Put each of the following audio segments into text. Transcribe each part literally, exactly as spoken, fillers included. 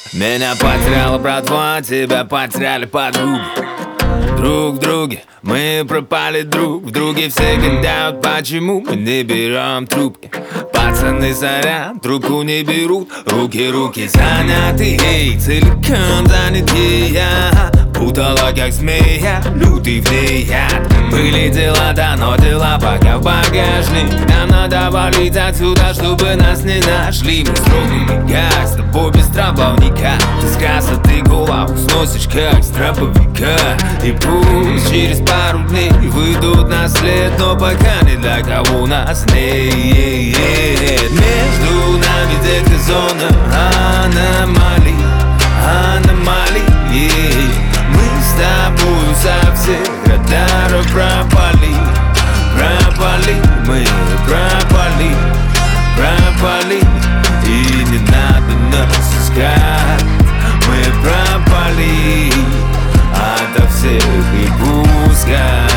Меня потеряла братва, тебя потеряли подруги. Друг в друге мы пропали друг в друге. Все гадают, почему мы не берем трубки. Пацаны, сорян, трубку не берут. Руки, руки заняты, ей, целиком заняты. Я путала, как змея, лютый в ней яд. Были дела, да, но дела пока в багажник. Нам надо валить отсюда, чтобы нас не нашли. Мы строгими, как с тобой без трампловника. Ты с красоты голову сносишь, как с траповика. И пусть через пару дней выйдут на след, но пока ни для кого нас нет. Между нами детка зона аномалий, аномалий. Мы с тобою со всех радаров пропали, пропали, мы пропали, пропали. И не надо нас искать, мы пропали ото всех и пускай.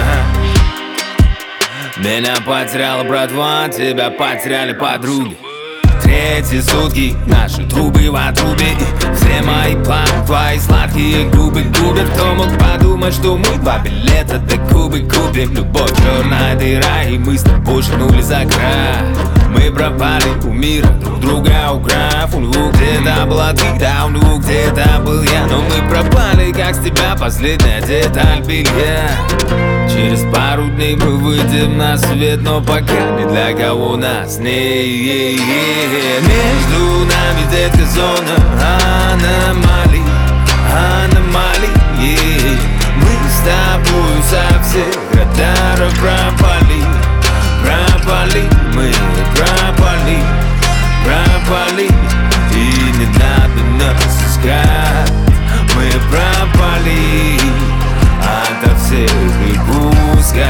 Меня потеряла братва, тебя потеряли подруги. Третьи сутки, наши трубы в отрубе. Все мои планы, твои сладкие губы губят. Кто мог подумать, что мы два билета до Кубы купим? Любовь черная дыра, и мы с тобой шагнули за край. Мы пропали у мира, друг друга украв. У него где-то была ты, да у него где-то был я. Но мы пропали, как с тебя последняя деталь белья. Через пару дней мы выйдем на свет, но пока ни для кого нас нет. Между нами детка зона аномалий, аномалий. Мы с тобою со всех радаров пропали, пропали, мы пропали, пропали. И не надо нас искать, мы пропали ото всех и пускай.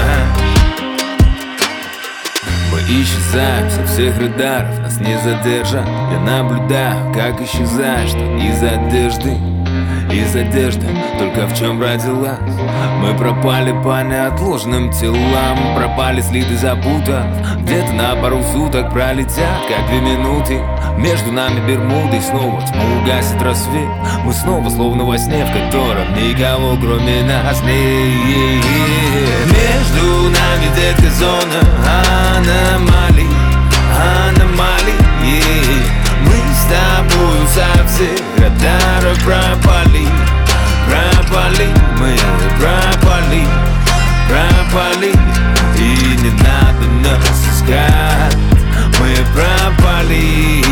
Мы исчезаем со всех радаров, нас не задержат. Я наблюдаю, как исчезаешь ты из одежды, из одежды, только в чем родилась. Мы пропали по неотложным телам, пропали следы запутав. Где-то на пару суток пролетят, как две минуты. Между нами Бермуды, снова тьму угасит рассвет. Мы снова словно во сне, в котором никого кроме нас нет. Между нами детка зона аномалий, аномалий. Мы с тобою со всех радаров пропали, пропали, мы пропали, пропали. И не надо нас искать, мы пропали